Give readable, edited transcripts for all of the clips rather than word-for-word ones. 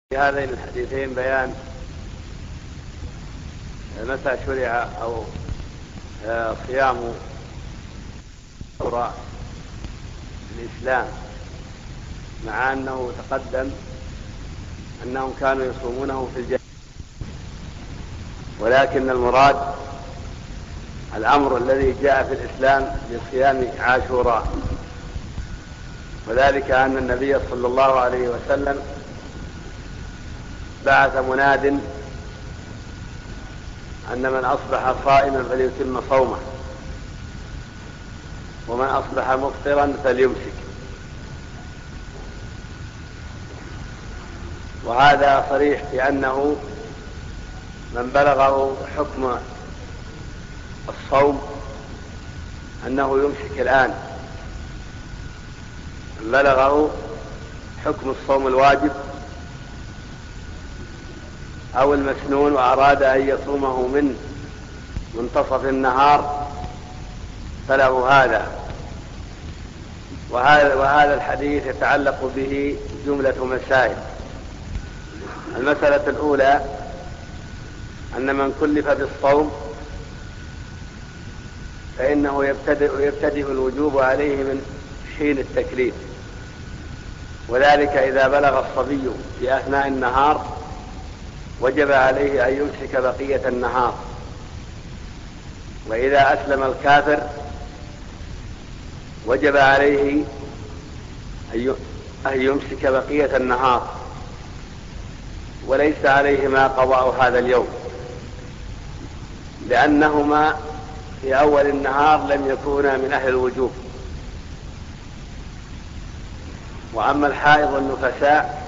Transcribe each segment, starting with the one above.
في هذين الحديثين بيان متى شرع أو صيام الإسلام، مع أنه تقدم أنهم كانوا يصومونه في الجاهلية، ولكن المراد الأمر الذي جاء في الإسلام بصيام عاشوراء، وذلك أن النبي صلى الله عليه وسلم بعث مناد أن من أصبح صائما فليتم صومه، ومن أصبح مفطرا فليمسك. وهذا صريح في أنه من بلغه حكم الصوم أنه يمسك الآن، من بلغه حكم الصوم الواجب أو المسنون وأراد أن يصومه من منتصف النهار فله هذا. وهذا الحديث يتعلق به جملة مسائل. المسألة الأولى أن من كلف بالصوم فإنه يبتدئ الوجوب عليه من حين التكليف، وذلك إذا بلغ الصبي في أثناء النهار وجب عليه أن يمسك بقية النهار، وإذا أسلم الكافر وجب عليه أن يمسك بقية النهار، وليس عليهما قضاء هذا اليوم، لأنهما في أول النهار لم يكونا من أهل الوجوب. وأما الحائض والنفساء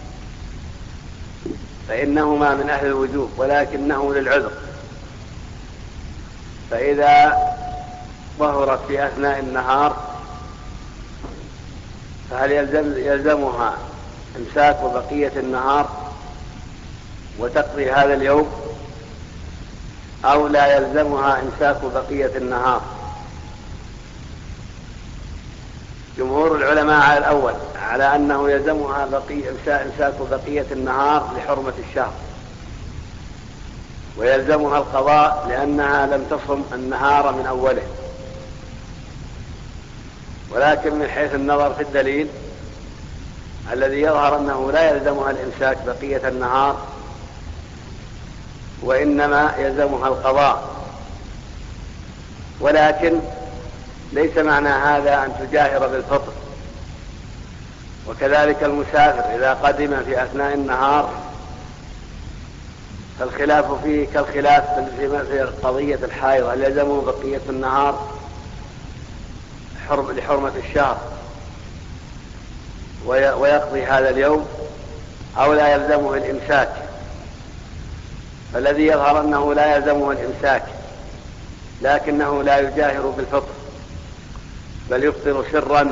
فإنهما من أهل الوجوب ولكنه للعذر، فإذا ظهرت في أثناء النهار فهل يلزمها إمساك بقية النهار وتقضي هذا اليوم، أو لا يلزمها إمساك بقية النهار؟ جمهور العلماء على الأول، على أنه يلزمها إمساك بقية النهار لحرمة الشهر، ويلزمها القضاء لأنها لم تصم النهار من أوله. ولكن من حيث النظر في الدليل الذي يظهر أنه لا يلزمها الإمساك بقية النهار، وإنما يلزمها القضاء. ولكن ليس معنى هذا أن تجاهر بالفطر. وكذلك المسافر إذا قدم في أثناء النهار فالخلاف فيه كالخلاف في قضية الحائض، هل يلزمه بقية النهار لحرمة الشهر ويقضي هذا اليوم، أو لا يلزمه الإمساك؟ فالذي يظهر أنه لا يلزمه الإمساك، لكنه لا يجاهر بالفطر بل يفطر سرا،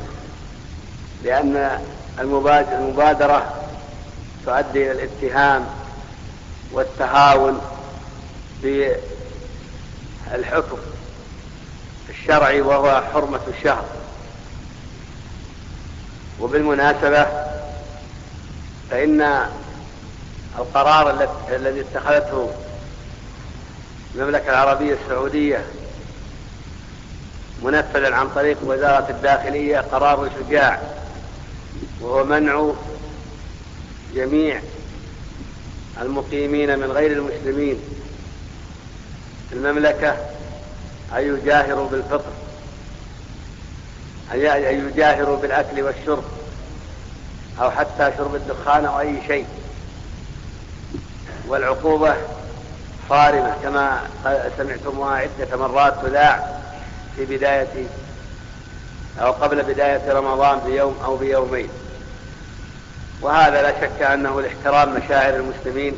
لأن المبادرة تؤدي إلى الاتهام والتهاون بالحكم الشرعي وهو حرمة الشهر. وبالمناسبة فإن القرار الذي اتخذته المملكة العربية السعودية منفذا عن طريق وزارة الداخلية قرار شجاع، وهو منع جميع المقيمين من غير المسلمين في المملكة أن يجاهروا بالفطر، أن يجاهروا بالأكل والشرب أو حتى شرب الدخان أو أي شيء. والعقوبة صارمة كما سمعتموها عدة مرات تذاع في بداية أو قبل بداية رمضان بيوم أو بيومين. وهذا لا شك أنه لاحترام مشاعر المسلمين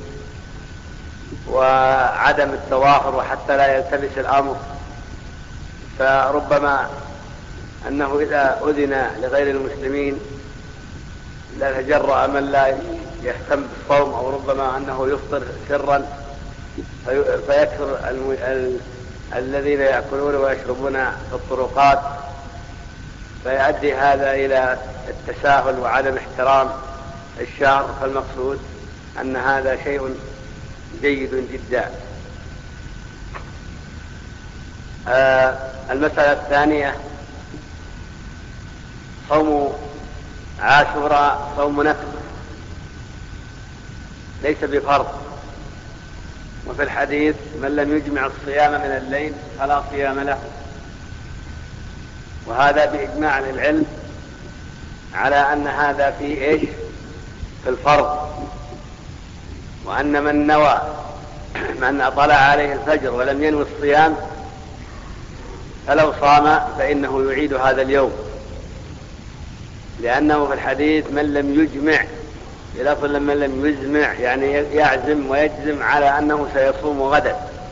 وعدم التظاهر، وحتى لا يلتبس الأمر. فربما أنه إذا أذن لغير المسلمين لا تجرأ من لا يهتم بالصوم، أو ربما أنه يفطر سرا فيكثر الذين يأكلون ويشربون في الطرقات، فيؤدي هذا إلى التساهل وعدم احترام الشهر، فالمقصود أن هذا شيء جيد جدا. المسألة الثانية: صوم عاشوراء صوم نفل ليس بفرض، وفي الحديث: من لم يجمع الصيام من الليل فلا صيام له. وهذا بإجماع العلم على أن هذا فيه إيش؟ في الفرض، وأن من نوى من طلع عليه الفجر ولم ينوي الصيام فلو صام فإنه يعيد هذا اليوم، لأنه في الحديث: من لم يجمع، بلفظ من لم يجمع يعني يعزم ويجزم على أنه سيصوم غدا.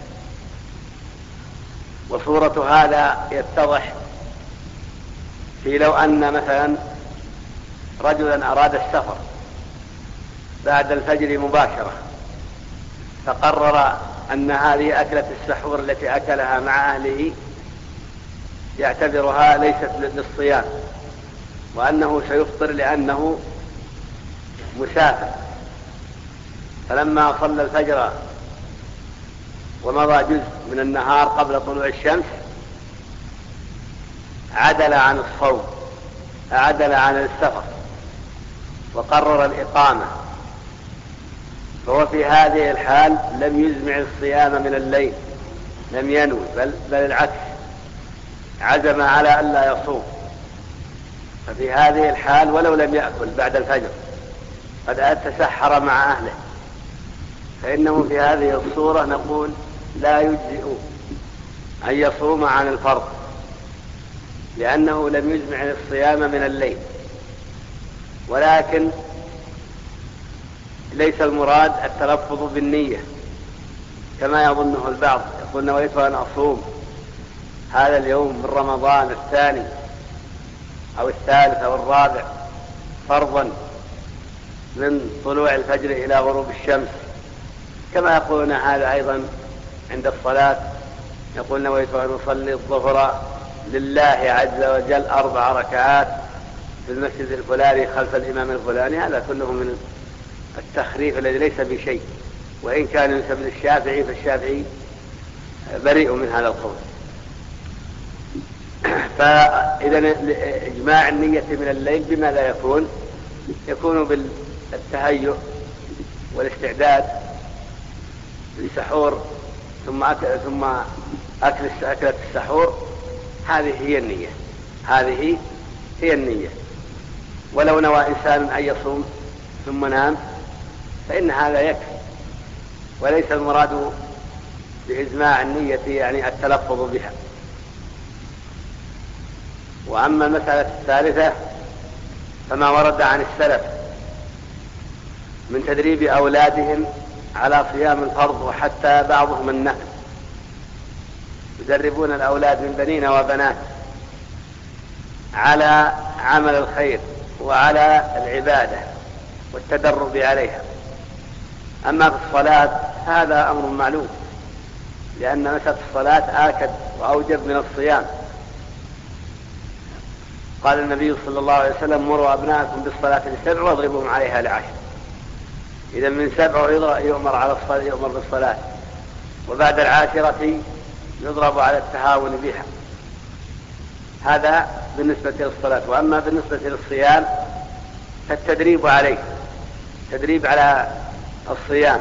وصورة هذا يتضح في لو أن مثلا رجلا أراد السفر بعد الفجر مباشرة، فقرر أن هذه أكلة السحور التي أكلها مع أهله يعتبرها ليست للصيام، وأنه سيفطر لأنه مسافر. فلما صلى الفجر ومضى جزء من النهار قبل طلوع الشمس عدل عن الصوم، عدل عن السفر، وقرر الإقامة. فهو في هذه الحال لم يجمع الصيام من الليل، لم ينوي، بل العكس، عزم على ألا يصوم. ففي هذه الحال ولو لم يأكل بعد الفجر قد تسحر مع أهله، فإنه في هذه الصورة نقول لا يجزئ أن يصوم عن الفرض، لأنه لم يجمع الصيام من الليل. ولكن ليس المراد التلفظ بالنية كما يظنه البعض، يقول: نويت أن أصوم هذا اليوم من رمضان الثاني أو الثالث أو الرابع فرضا من طلوع الفجر إلى غروب الشمس، كما يقولون هذا أيضا عند الصلاة، يقول: نويت أن أصلي الظهر لله عز وجل 4 ركعات في المسجد الفلاني خلف الإمام الفلاني. هذا كله من التخريف الذي ليس بشيء، وإن كان ينسب للشافعي فالشافعي بريء من هذا القول. فإذا إجماع النية من الليل بماذا يكون؟ يكون بالتهيؤ والاستعداد للسحور، ثم أكلة السحور. هذه هي النية، هذه هي النية. ولو نوى إنسان أن يصوم ثم نام فإن هذا يكفي، وليس المراد بإجماع النية يعني التلفظ بها. وأما المسألة الثالثة فما ورد عن السلف من تدريب أولادهم على صيام الفرض، وحتى بعضهم النفل، يدربون الأولاد من بنين وبنات على عمل الخير وعلى العبادة والتدرب عليها. أما في الصلاة هذا أمر معلوم، لأن مسألة الصلاة آكد وأوجب من الصيام. قال النبي صلى الله عليه وسلم: مروا أبناءكم بالصلاة ل7 واضربوهم عليها ل10. إذا من 7 يؤمر بالصلاة، وبعد 10 يضرب على التهاون بها. هذا بالنسبة للصلاة. وأما بالنسبة للصيام فالتدريب عليه، تدريب على الصيام،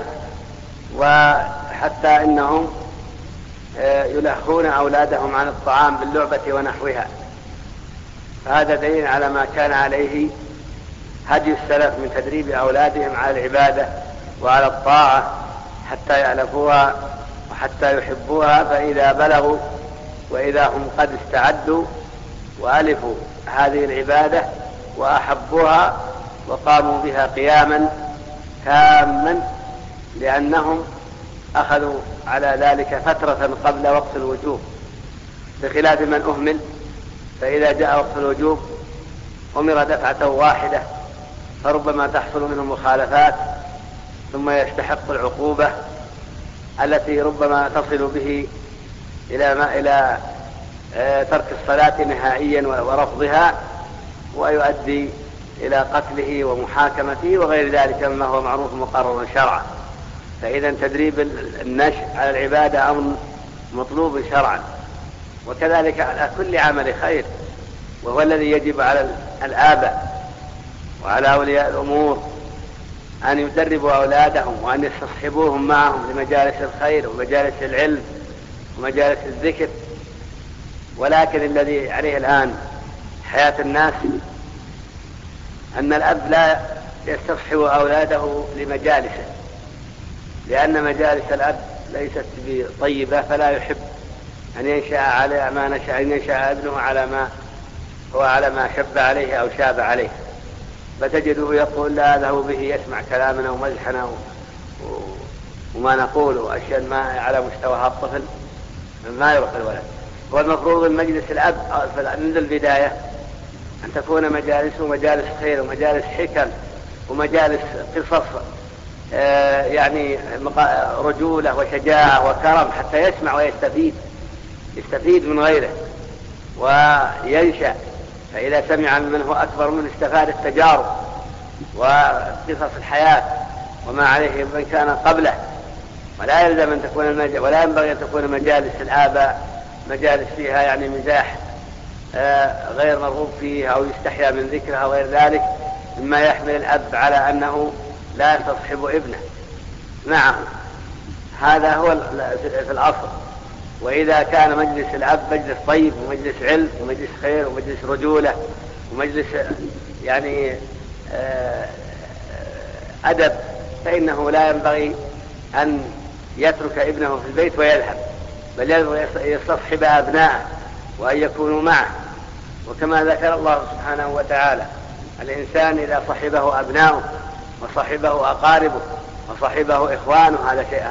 وحتى إنهم يلهون أولادهم عن الطعام باللعبة ونحوها. فهذا دليل على ما كان عليه هدي السلف من تدريب أولادهم على العبادة وعلى الطاعة حتى يألفوها وحتى يحبوها. فإذا بلغوا وإذا هم قد استعدوا وألفوا هذه العبادة وأحبوها وقاموا بها قياما تاما، لأنهم أخذوا على ذلك فترة قبل وقت الوجوب، بخلاف من أهمل، فإذا جاء وقت الوجوب أمر دفعة واحدة، فربما تحصل منه مخالفات ثم يستحق العقوبة التي ربما تصل به إلى ترك الصلاة نهائيا ورفضها، ويؤدي إلى قتله ومحاكمته وغير ذلك مما هو معروف مقرر شرعا. فإذا تدريب النشء على العبادة أمر مطلوب شرعا، وكذلك على كل عمل خير، وهو الذي يجب على الآباء وعلى أولياء الأمور أن يدربوا أولادهم وأن يستصحبوهم معهم لمجالس الخير ومجالس العلم ومجالس الذكر. ولكن الذي عليه الآن حياة الناس أن الأب لا يستصحب أولاده لمجالسه، لأن مجالس الأب ليست بطيبة، فلا يحب أن ينشأ على ما نشأ، أن ينشأ ابنه على ما شب عليه أو شاب عليه، فتجده يقول لا أذهب به يسمع كلامنا ومزحنا وما نقول وأشياء ما على مستوى الطفل ما يروح الولد. والمفروض المجلس الأب منذ البداية أن تكون مجالسه مجالس خير ومجالس حكم ومجالس قصص، يعني رجولة وشجاعة وكرم، حتى يسمع ويستفيد من غيره وينشأ. فإذا سمع من هو أكبر منه استفاد التجارب وقصص الحياة وما عليه من كان قبله. ولا يلزم أن تكون ولا ينبغي أن تكون مجالس الآباء مجالس فيها يعني مزاح غير مرغوب فيه أو يستحيا من ذكرها وغير ذلك، مما يحمل الأب على أنه لا يستصحب ابنه معه. هذا هو في الأصل. وإذا كان مجلس الأب مجلس طيب ومجلس علم ومجلس خير ومجلس رجولة ومجلس يعني أدب، فإنه لا ينبغي أن يترك ابنه في البيت ويذهب، بل ينبغي يستصحب أبناءه وأن يكونوا معه. وكما ذكر الله سبحانه وتعالى الإنسان إذا صحبه أبناؤه وصحبه أقاربه وصحبه إخوانه هذا شيء،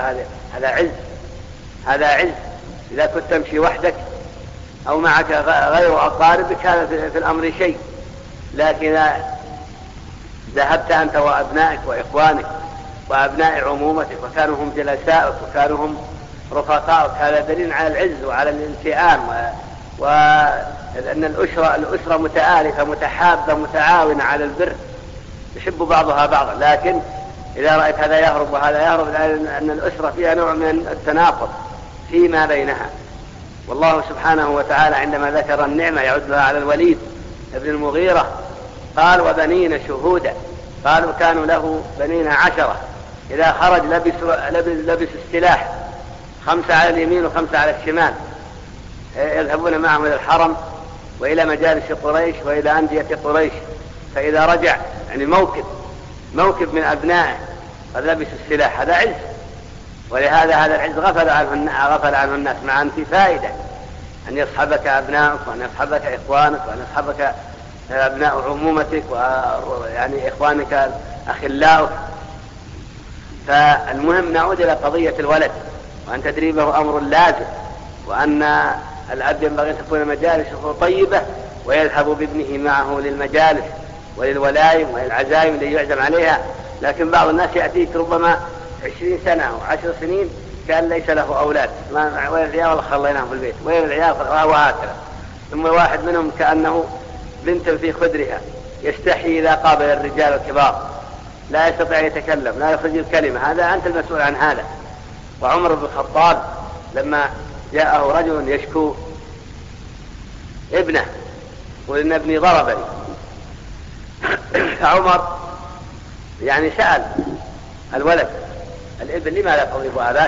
هذا عز. إذا كنت تمشي وحدك أو معك غير أقاربك هذا في الأمر شيء، لكن إذا ذهبت أنت وأبنائك وإخوانك وأبناء عمومتك وكانوا هم جلسائك وكانوا هم رفقائك، هذا دليل على العز وعلى الانتئام، وأن الأسرة متآلفة متحابة متعاونة على البر، يحب بعضها بعضا. لكن إذا رأيت هذا يهرب وهذا يهرب، أن الأسرة فيها نوع من التناقض فيما بينها. والله سبحانه وتعالى عندما ذكر النعمة يعدها على الوليد ابن المغيرة قال وبنين شهودا، قالوا كانوا له بنين 10، إذا خرج لبس السلاح 5 على اليمين و5 على الشمال، يذهبون معه إلى الحرم وإلى مجالس قريش وإلى أندية قريش. فإذا رجع يعني موكب من أبنائه قد لبسوا السلاح، هذا عز. ولهذا هذا العز غفل عنه الناس، مع أن في فائدة أن يصحبك أبنائك وأن يصحبك إخوانك وأن يصحبك أبناء عمومتك ويعني إخوانك أخلاؤك. فالمهم نعود إلى قضية الولد، وأن تدريبه أمر لازم، وأن الأب ينبغي أن تكون مجالسه طيبة ويذهب بابنه معه للمجالس وللولايم وللعزائم التي يعزم عليها. لكن بعض الناس يأتيك ربما 20 سنة أو 10 سنين كان ليس له أولاد، وين العيال والله خليناهم في البيت، وين العيال وهكذا. ثم واحد منهم كأنه بنت في خدرها، يستحي إذا قابل الرجال الكبار، لا يستطيع يتكلم، لا يخرج الكلمة، هذا أنت المسؤول عن هذا. وعمر بن الخطاب لما جاءه رجل يشكو ابنه وإن ابني ضربني، فعمر يعني سأل الولد الابن لماذا تضرب أباك؟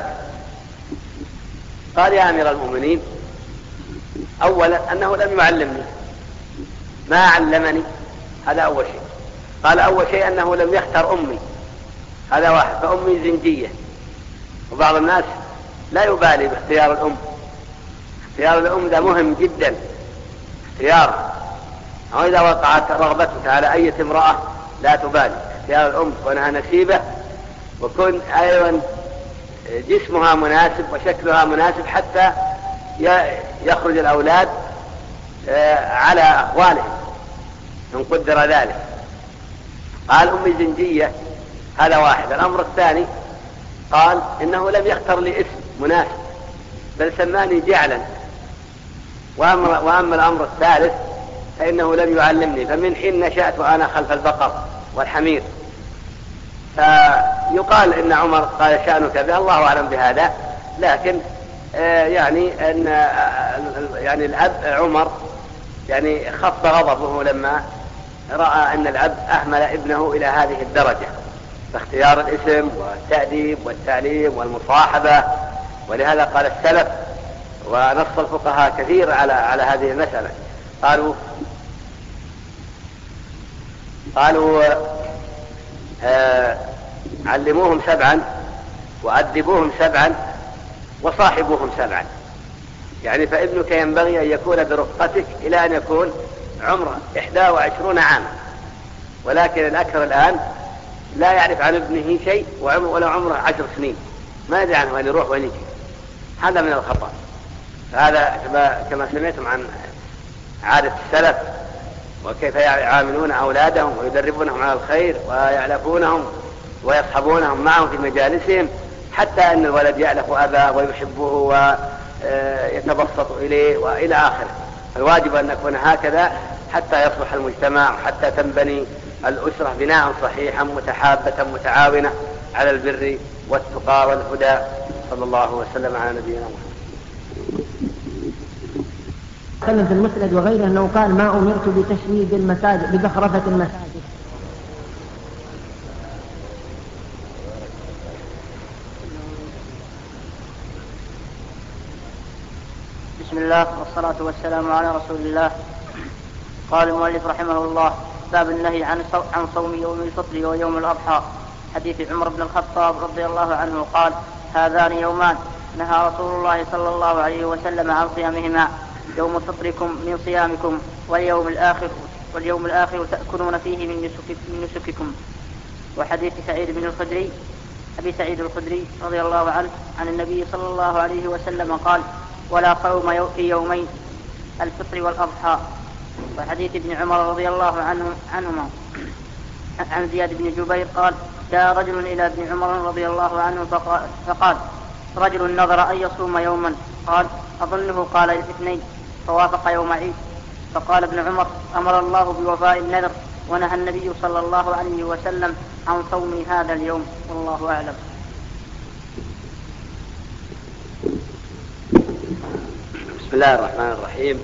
قال يا أمير المؤمنين أولا أنه لم يعلمني، ما علمني، هذا أول شيء. قال أول شيء أنه لم يختر أمي، هذا واحد، فأمي زنجية. وبعض الناس لا يبالي باختيار الأم، اختيار الأم ده مهم جدا، اختيار. أو إذا وقعت رغبتك على أي امرأة لا تبالي، اختيار الأم كونها نسيبة، وكون أيضا جسمها مناسب وشكلها مناسب حتى يخرج الأولاد على أقوالهم إن قدر ذلك. قال أمي زنجية، هذا واحد. الأمر الثاني قال إنه لم يختر لي اسم مناسب بل سماني جعلا. وأما الأمر الثالث فإنه لم يعلمني، فمن حين نشأت وأنا خلف البقر والحمير. فيقال إن عمر قال شأنك به، الله أعلم بهذا، لكن يعني أن يعني الأب عمر يعني خف غضبه لما رأى أن الأب أهمل ابنه إلى هذه الدرجة، فاختيار الاسم والتأديب والتعليم والمصاحبة. ولهذا قال السلف ونص الفقهاء كثير على هذه المسألة، قالوا علموهم 7 وأدبوهم 7 وصاحبوهم 7. يعني فابنك ينبغي أن يكون برفقتك إلى أن يكون عمره 21 عاما، ولكن الأكثر الآن لا يعرف عن ابنه شيء ولو عمره 10 سنين، ما يدري عنه وين يروح وين يجي. هذا من الخطأ. هذا كما سمعتم عن عادة السلف وكيف يعاملون أولادهم ويدربونهم على الخير ويعلفونهم ويصحبونهم معهم في مجالسهم، حتى أن الولد يعلف أباه ويحبه ويتبسط إليه وإلى آخره. الواجب أن نكون هكذا حتى يصلح المجتمع وحتى تنبني الأسرة بناء صحيحا متحابة متعاونة على البر والتقى والهدى. صلى الله وسلم على نبينا محمد. تكلم في المسند وغيره أنه قال ما أمرت بتشييد المساجد بزخرفة المساجد. بسم الله والصلاة والسلام على رسول الله. قال المؤلف رحمه الله: باب النهي عن صوم يوم الفطر ويوم الأضحى. حديث عمر بن الخطاب رضي الله عنه قال: هذان يومان نهى رسول الله صلى الله عليه وسلم عن صيامهما، يوم فطركم من صيامكم واليوم الآخر تأكلون فيه من نسككم. وحديث أبي سعيد الخدري رضي الله عنه عن النبي صلى الله عليه وسلم قال: ولا صوم في يومين الفطر والأضحى. وحديث ابن عمر رضي الله عنهما عن زياد بن جبير قال: جاء رجل إلى ابن عمر رضي الله عنه فقال: رجل نظر أن يصوم يوما، قال: أظنه قال الاثنين، فوافق يوم عيد. فقال ابن عمر: أمر الله بوفاء النذر، ونهى النبي صلى الله عليه وسلم عن صوم هذا اليوم، والله أعلم. بسم الله الرحمن الرحيم.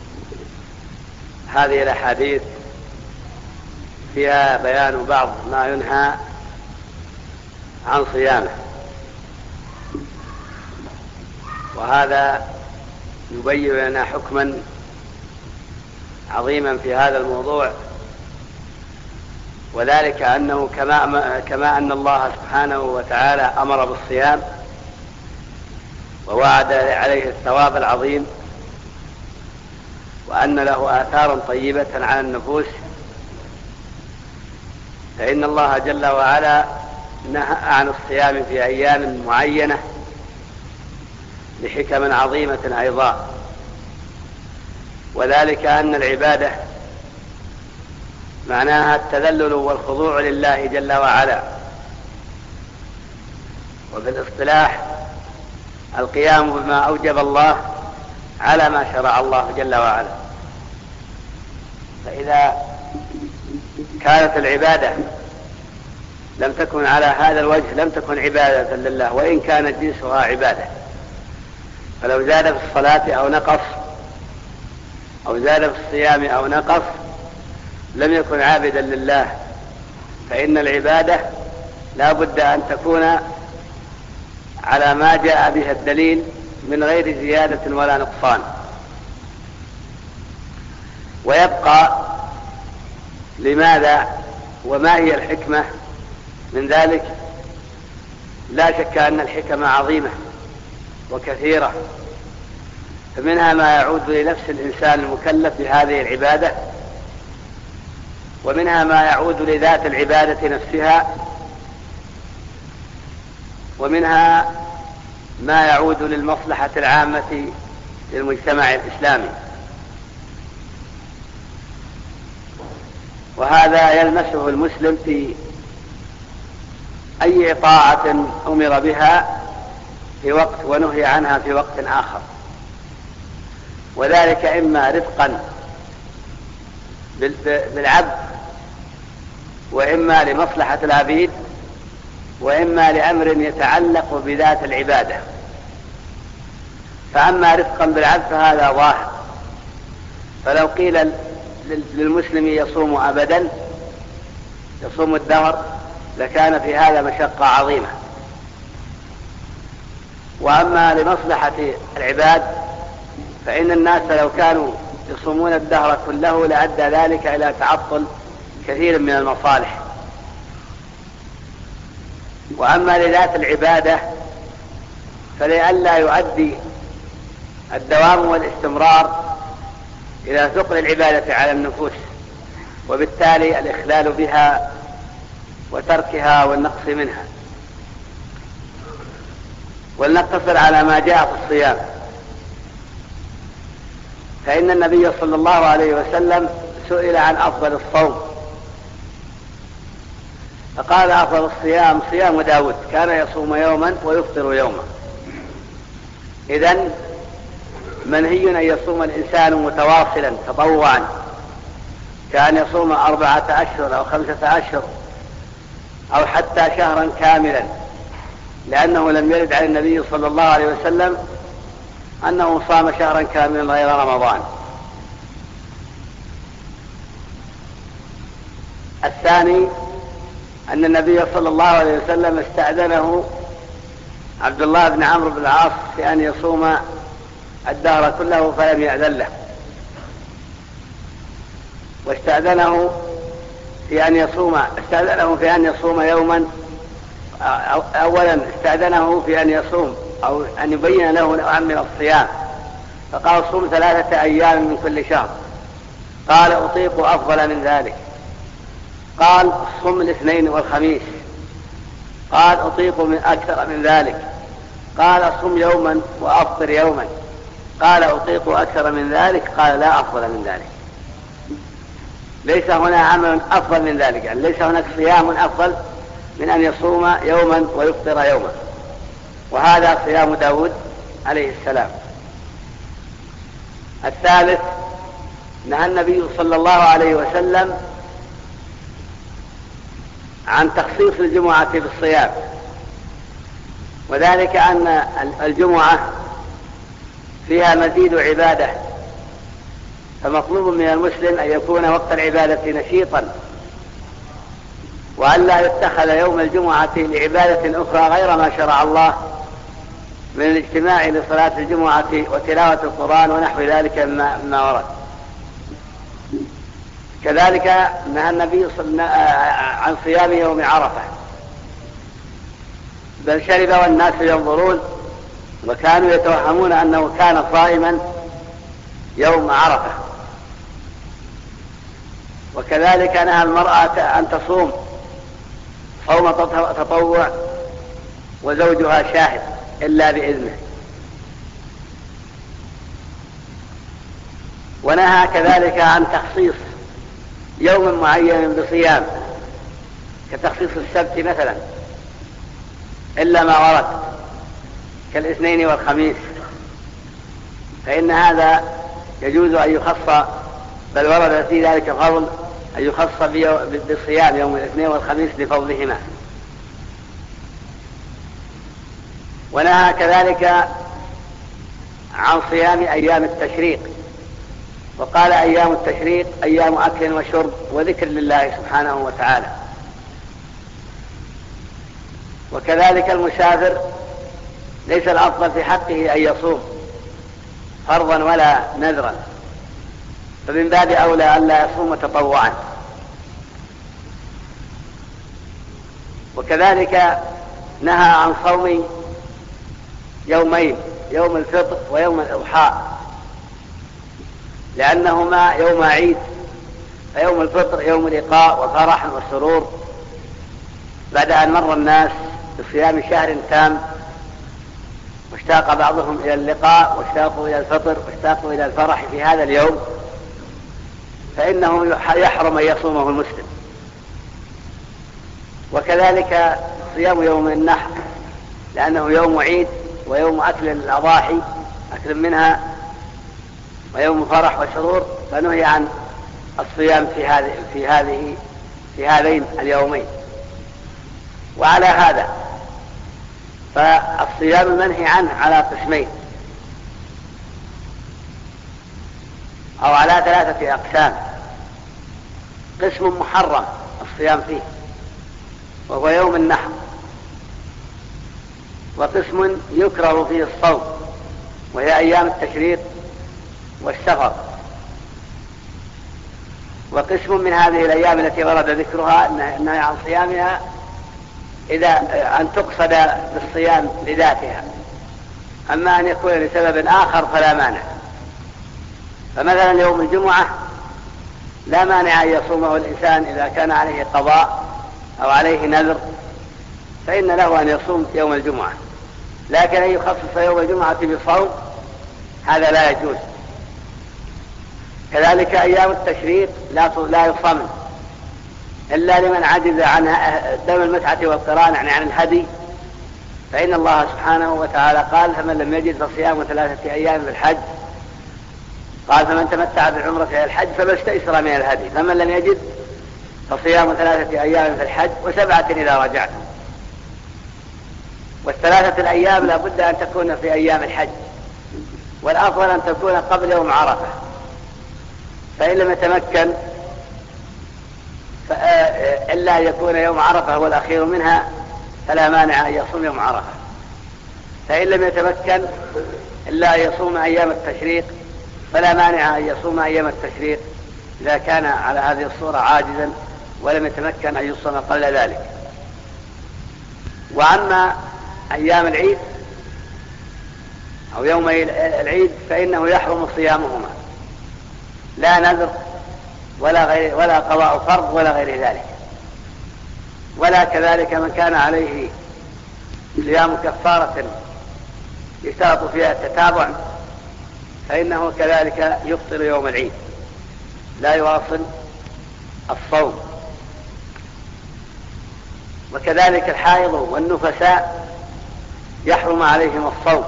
هذه الأحاديث فيها بيان بعض ما ينهى عن صيامه، وهذا يبين لنا حكما عظيما في هذا الموضوع، وذلك أنه كما أن الله سبحانه وتعالى أمر بالصيام ووعد عليه الثواب العظيم وأن له آثارا طيبة على النفوس، فإن الله جل وعلا نهى عن الصيام في أيام معينة لحكم عظيمة أيضا، وذلك أن العبادة معناها التذلل والخضوع لله جل وعلا، وفي الاصطلاح القيام بما أوجب الله على ما شرع الله جل وعلا. فإذا كانت العبادة لم تكن على هذا الوجه لم تكن عبادة لله، وإن كانت جنسها عبادة. فلو زاد في الصلاة أو نقص، أو زاد في الصيام أو نقص، لم يكن عابدا لله، فإن العبادة لا بد أن تكون على ما جاء به الدليل من غير زيادة ولا نقصان. ويبقى لماذا وما هي الحكمة من ذلك؟ لا شك أن الحكمة عظيمة وكثيرة، فمنها ما يعود لنفس الإنسان المكلف بهذه العبادة، ومنها ما يعود لذات العبادة نفسها، ومنها ما يعود للمصلحة العامة للمجتمع الإسلامي. وهذا يلمسه المسلم في أي طاعة أمر بها في وقت ونهي عنها في وقت آخر، وذلك إما رفقا بالعبد، وإما لمصلحة العبيد، وإما لأمر يتعلق بذات العبادة. فأما رفقا بالعبد فهذا ظاهر، فلو قيل للمسلم يصوم أبدا، يصوم الدهر، لكان في هذا مشقة عظيمة. وأما لمصلحة العباد فإن الناس لو كانوا يصومون الدهر كله لأدى ذلك إلى تعطل كثير من المصالح. وأما لذات العبادة فلئلا يؤدي الدوام والاستمرار إلى ثقل العبادة على النفوس، وبالتالي الإخلال بها وتركها والنقص منها. ولنقتصر على ما جاء في الصيام، فإن النبي صلى الله عليه وسلم سئل عن أفضل الصوم فقال أفضل الصيام صيام داود، كان يصوم يوما ويفطر يوما. إذن منهي أن يصوم الإنسان متواصلا تطوعا، كان يصوم 4 أشهر أو 5 أشهر أو حتى شهرا كاملا، لأنه لم يرد عن النبي صلى الله عليه وسلم أنه صام شهرا كاملا غير رمضان. الثاني أن النبي صلى الله عليه وسلم استأذنه عبد الله بن عمرو بن العاص في أن يصوم الدهر كله فلم يأذن له، واستأذنه في أن يصوم يوما. أولا استأذنه في أن يصوم أو أن يبين له نوعا من الصيام، فقال صوم 3 أيام من كل شهر. قال أطيق أفضل من ذلك. قال صم الاثنين والخميس. قال أطيق من أكثر من ذلك. قال صم يوما وأفطر يوما. قال أطيق أكثر من ذلك. قال لا أفضل من ذلك. ليس هنا عمل أفضل من ذلك، يعني ليس هناك صيام أفضل من أن يصوم يوما ويفطر يوما، وهذا صيام داود عليه السلام. الثالث نهى النبي صلى الله عليه وسلم عن تخصيص الجمعة بالصيام، وذلك أن الجمعة فيها مزيد عبادة، فمطلوب من المسلم أن يكون وقت العبادة نشيطا، وأن لا يتخذ يوم الجمعة لعبادة أخرى غير ما شرع الله من الاجتماع لصلاة الجمعة وتلاوة القرآن ونحو ذلك مما ورد. كذلك نهى النبي عن صيام يوم عرفة، بل شرب والناس ينظرون وكانوا يتوهمون أنه كان صائما يوم عرفة. وكذلك نهى المرأة أن تصوم صوم تطوع وزوجها شاهد إلا بإذنه. ونهى كذلك عن تخصيص يوم معين بصيام كتخصيص السبت مثلا، إلا ما ورد كالاثنين والخميس، فإن هذا يجوز أن يخص، بل ورد في ذلك فضل أن يخص بالصيام يوم الاثنين والخميس لفضلهما. ونهى كذلك عن صيام أيام التشريق، وقال أيام التشريق أيام أكل وشرب وذكر لله سبحانه وتعالى. وكذلك المسافر ليس الأفضل في حقه أن يصوم فرضا ولا نذرا، فمن باب أولى أن لا يصوم تطوعا. وكذلك نهى عن صوم يومين، يوم الفطر ويوم الإضحى، لأنهما يوم عيد، فيوم الفطر يوم لقاء وفرح وسرور بعد أن مر الناس بصيام شهر تام، واشتاق بعضهم إلى اللقاء واشتاقوا إلى الفطر واشتاقوا إلى الفرح في هذا اليوم، فإنه يحرم أن يصومه المسلم. وكذلك صيام يوم النحر، لأنه يوم عيد ويوم أكل الأضاحي، أكل منها، ويوم فرح وسرور، فنهي عن الصيام في هذين اليومين. وعلى هذا فالصيام المنهي عنه على قسمين أو على 3 أقسام. قسم محرم الصيام فيه وهو يوم النحر، وقسم يكره فيه الصوم وهي أيام التشريق والسفر، وقسم من هذه الأيام التي ورد ذكرها النهي عن صيامها إذا أن تقصد بالصيام لذاتها، أما أن يكون لسبب آخر فلا مانع. فمثلا يوم الجمعة لا مانع أن يصومه الإنسان إذا كان عليه قضاء أو عليه نذر، فإن له أن يصوم يوم الجمعة، لكن أن يخصص يوم الجمعة بصوم هذا لا يجوز. كذلك أيام التشريق لا يصام إلا لمن عجز عن دم المتعة والقران، يعني عن الهدي، فإن الله سبحانه وتعالى قال: فمن لم يجد فصيام 3 أيام في الحج. قال: فمن تمتع بالعمرة إلى الحج فما استيسر من الهدي، فمن لم يجد فصيام 3 أيام في الحج و7 إذا رجعتم. وال3 الأيام لا بد أن تكون في أيام الحج، والأفضل أن تكون قبل يوم عرفة، فإن لم يتمكن إلا أن يكون يوم عرفة هو الأخير منها فلا مانع أن يصوم يوم عرفة. فإن لم يتمكن إلا أن يصوم أيام التشريق فلا مانع أن يصوم أيام التشريق إذا كان على هذه الصورة عاجزا ولم يتمكن أن يصوم قبل ذلك. وأما أيام العيد أو يومي العيد فإنه يحرم صيامهما، لا نذر ولا قضاء فرض ولا غير ذلك، ولا كذلك من كان عليه صيام كفارة يشترط فيها التتابع فإنه كذلك يفطر يوم العيد لا يواصل الصوم. وكذلك الحائض والنفساء يحرم عليهم الصوم،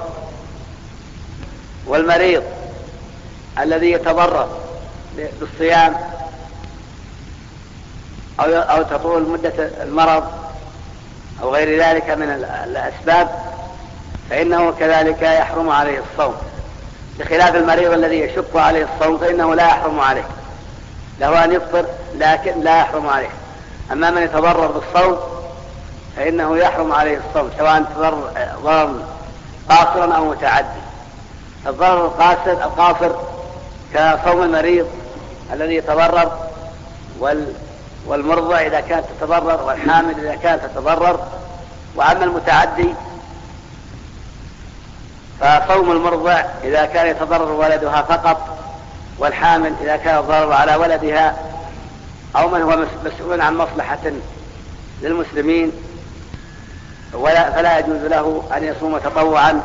والمريض الذي يتضرر بالصيام أو تطول مدة المرض أو غير ذلك من الأسباب فإنه كذلك يحرم عليه الصوم، بخلاف المريض الذي يشق عليه الصوم فإنه لا يحرم عليه، له أن يفطر لكن لا يحرم عليه. أما من يتضرر بالصوم فإنه يحرم عليه الصوم سواء ضرر قاصرا أو متعدي. الضرر القاصر كصوم المريض الذي يتضرر والمرضى إذا كانت تتضرر والحامل إذا كانت تتضرر. وأما المتعدي فصوم المرضع إذا كان يتضرر ولدها فقط، والحامل إذا كان الضرر على ولدها أو من هو مسؤول عن مصلحة للمسلمين فلا يجوز له أن يصوم تطوعا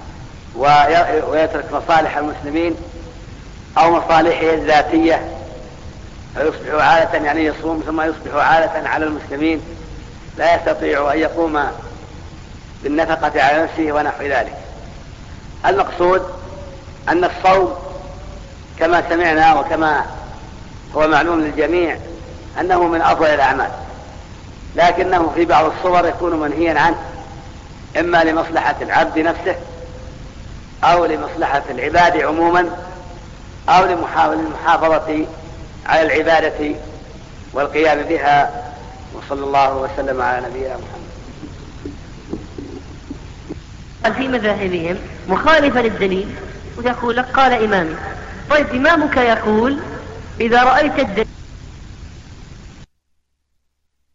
ويترك مصالح المسلمين أو مصالحه الذاتية فيصبح عالة، يعني يصوم ثم يصبح عالة على المسلمين لا يستطيع أن يقوم بالنفقة على نفسه ونحو ذلك. المقصود أن الصوم كما سمعنا وكما هو معلوم للجميع أنه من أفضل الأعمال، لكنه في بعض الصور يكون منهيا عنه إما لمصلحة العبد نفسه أو لمصلحة العباد عموما أو للمحافظة على العبادة والقيام بها. وصلى الله وسلم على نبينا محمد. في مذاهبهم مخالفة للدليل ويقول لك قال إمامي. طيب إمامك يقول إذا رأيت الدليل